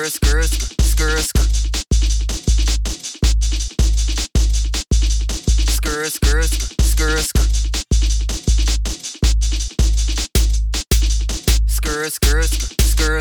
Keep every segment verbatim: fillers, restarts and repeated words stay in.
Skr skr skr skr skr skr skr skr skr skr skr skr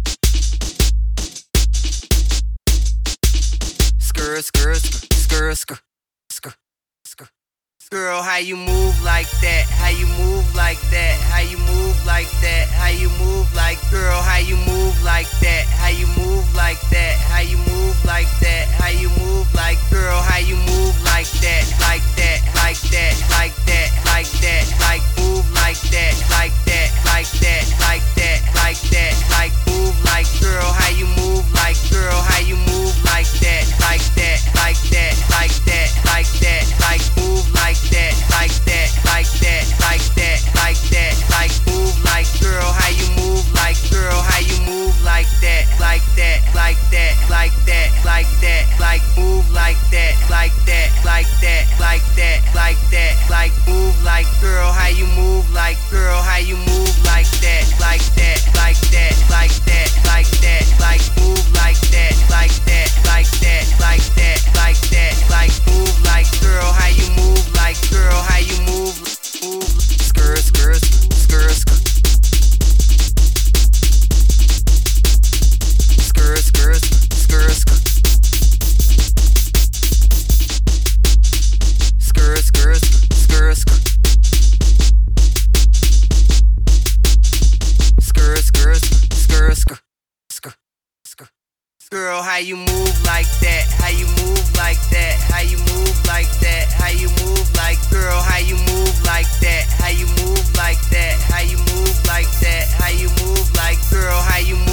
skr skr skr skr skr skr. Girl, how you move like that? How you move like that? How you move like that? How you move like girl? How you move like that? How you move like that? How you move like that? How you move like girl? How you move like that? Like that? Like that? Like that? Like that? Like move like that? Like that? Like that? Like that? Like that? Like move like girl? How you move like girl? How you move like that? Like that? Like that? Like that? Like that? Like move like that, like that, like that, like that, like that, like move like girl, how you move like girl, how you move like that, like that, like that, like that, like that, like move like that, like that, like that, like that, like that, like move like girl, how you move like girl, how you move like that, like that, like that, like that, like that, like move like that, like that, like that, like that, like that, like move like girl, how you move like girl, how you move, move, skr skr skr skr skr skr skr skr skr skr skr skr skr skr skr skr skr. Girl, how you move like that? How you move like that? How you move like that? How you move like girl? How you move like that? How you move like that? How you move like that? How you move like girl? How you move